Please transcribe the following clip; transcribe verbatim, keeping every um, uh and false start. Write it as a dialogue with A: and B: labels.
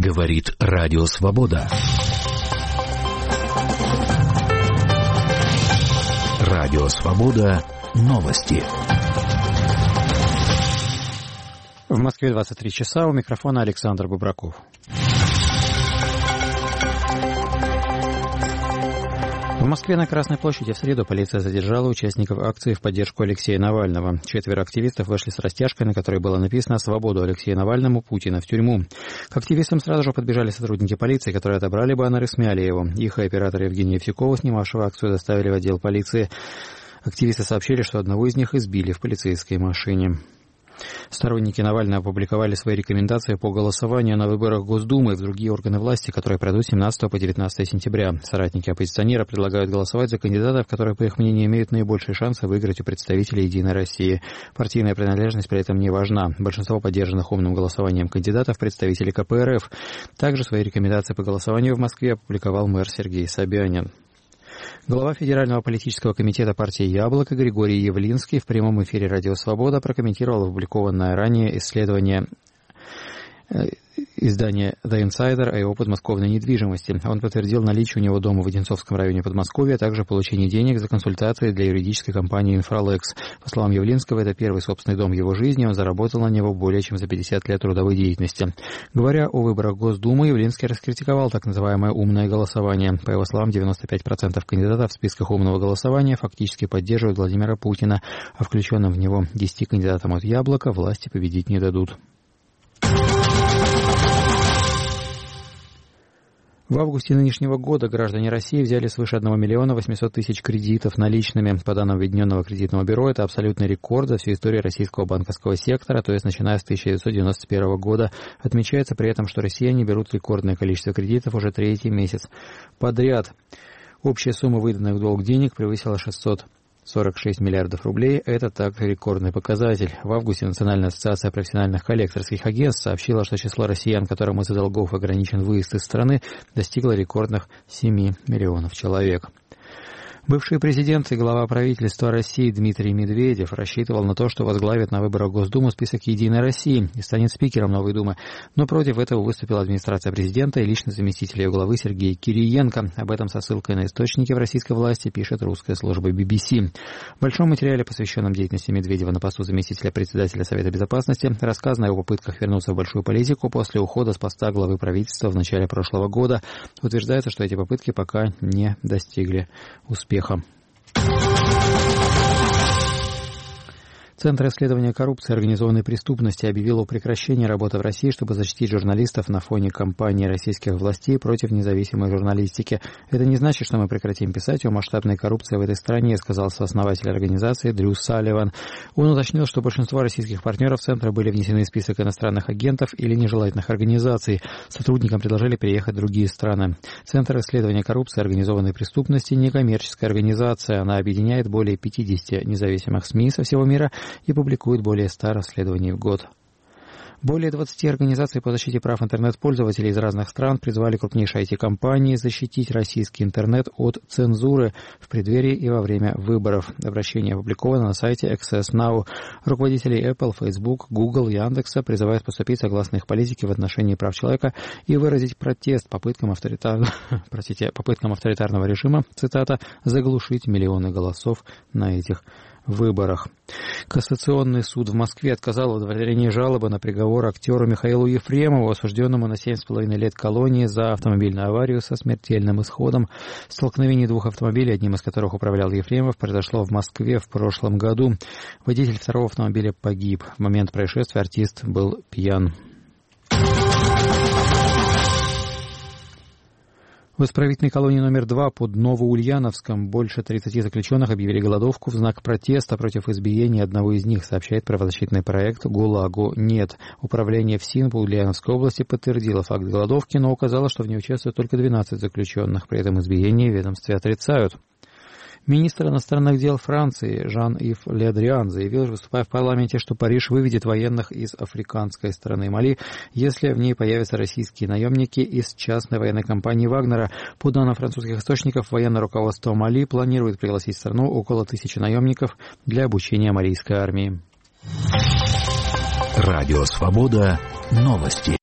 A: Говорит Радио Свобода. Радио Свобода. Новости.
B: В Москве двадцать три часа. У микрофона Александр Бубраков. В Москве на Красной площади в среду полиция задержала участников акции в поддержку Алексея Навального. Четверо активистов вышли с растяжкой, на которой было написано «Свободу Алексею Навальному, Путина в тюрьму». К активистам сразу же подбежали сотрудники полиции, которые отобрали баннер и смяли его. Их и оператора Евгения Евсюкова, снимавшего акцию, доставили в отдел полиции. Активисты сообщили, что одного из них избили в полицейской машине. Сторонники Навального опубликовали свои рекомендации по голосованию на выборах Госдумы и в другие органы власти, которые пройдут с семнадцатого по девятнадцатое сентября. Соратники оппозиционера предлагают голосовать за кандидатов, которые, по их мнению, имеют наибольшие шансы выиграть у представителей «Единой России». Партийная принадлежность при этом не важна. Большинство поддержанных умным голосованием кандидатов – представители ка пэ эр эф. Также свои рекомендации по голосованию в Москве опубликовал мэр Сергей Собянин. Глава Федерального политического комитета партии «Яблоко» Григорий Явлинский в прямом эфире «Радио Свобода» прокомментировал опубликованное ранее исследование издания «The Insider» о его подмосковной недвижимости. Он подтвердил наличие у него дома в Одинцовском районе Подмосковья, а также получение денег за консультации для юридической компании «Инфралекс». По словам Явлинского, это первый собственный дом в его жизни, он заработал на него более чем за пятьдесят лет трудовой деятельности. Говоря о выборах Госдумы, Явлинский раскритиковал так называемое «умное голосование». По его словам, девяносто пять процентов кандидатов в списках умного голосования фактически поддерживают Владимира Путина, а включенным в него десяти кандидатам от «Яблока» власти победить не дадут. В августе нынешнего года граждане России взяли свыше одного миллиона восьмисот тысяч кредитов наличными. По данным Объединенного кредитного бюро, это абсолютный рекорд за всю историю российского банковского сектора, то есть начиная с тысяча девятьсот девяносто первого года. Отмечается при этом, что россияне берут рекордное количество кредитов уже третий месяц подряд. Общая сумма выданных в долг денег превысила шестьсот сорок шесть миллиардов рублей. Это также рекордный показатель. В августе Национальная ассоциация профессиональных коллекторских агентств сообщила, что число россиян, которым из-за долгов ограничен выезд из страны, достигло рекордных семи миллионов человек. Бывший президент и глава правительства России Дмитрий Медведев рассчитывал на то, что возглавит на выборах Госдумы список «Единой России» и станет спикером новой Думы. Но против этого выступила администрация президента и личный заместитель ее главы Сергей Кириенко. Об этом со ссылкой на источники в российской власти пишет русская служба би би си. В большом материале, посвященном деятельности Медведева на посту заместителя председателя Совета Безопасности, рассказано о его попытках вернуться в большую политику после ухода с поста главы правительства в начале прошлого года. Утверждается, что эти попытки пока не достигли успеха. Центр исследования коррупции и организованной преступности объявил о прекращении работы в России, чтобы защитить журналистов на фоне кампании российских властей против независимой журналистики. Это не значит, что мы прекратим писать о масштабной коррупции в этой стране, сказал сооснователь организации Дрю Салливан. Он уточнил, что большинство российских партнеров Центра были внесены в список иностранных агентов или нежелательных организаций. Сотрудникам предложили переехать в другие страны. Центр исследования коррупции и организованной преступности – некоммерческая организация. Она объединяет более пятидесяти независимых СМИ со всего мира и публикует более ста расследований в год. Более двадцати организаций по защите прав интернет-пользователей из разных стран призвали крупнейшие ай ти-компании защитить российский интернет от цензуры в преддверии и во время выборов. Обращение опубликовано на сайте Access Now. Руководители Apple, Facebook, Google, Яндекса призывают поступить согласно их политике в отношении прав человека и выразить протест попыткам, авторитар... Простите, попыткам авторитарного режима, цитата, «заглушить миллионы голосов на этих выборах». Кассационный суд в Москве отказал в удовлетворении жалобы на приговор актеру Михаилу Ефремову, осужденному на семь с половиной лет колонии за автомобильную аварию со смертельным исходом. Столкновение двух автомобилей, одним из которых управлял Ефремов, произошло в Москве в прошлом году. Водитель второго автомобиля погиб. В момент происшествия артист был пьян. В исправительной колонии номер два под Новоульяновском больше тридцати заключенных объявили голодовку в знак протеста против избиения одного из них, сообщает правозащитный проект «ГУЛАГу нет». Управление ФСИН по Ульяновской области подтвердило факт голодовки, но указало, что в ней участвуют только двенадцать заключенных. При этом избиение в ведомстве отрицают. Министр иностранных дел Франции Жан-Ив Ле Дриан заявил, выступая в парламенте, что Париж выведет военных из африканской страны Мали, если в ней появятся российские наемники из частной военной компании Вагнера. По данным французских источников, военное руководство Мали планирует пригласить в страну около тысячи наемников для обучения малийской армии.
A: Радио Свобода. Новости.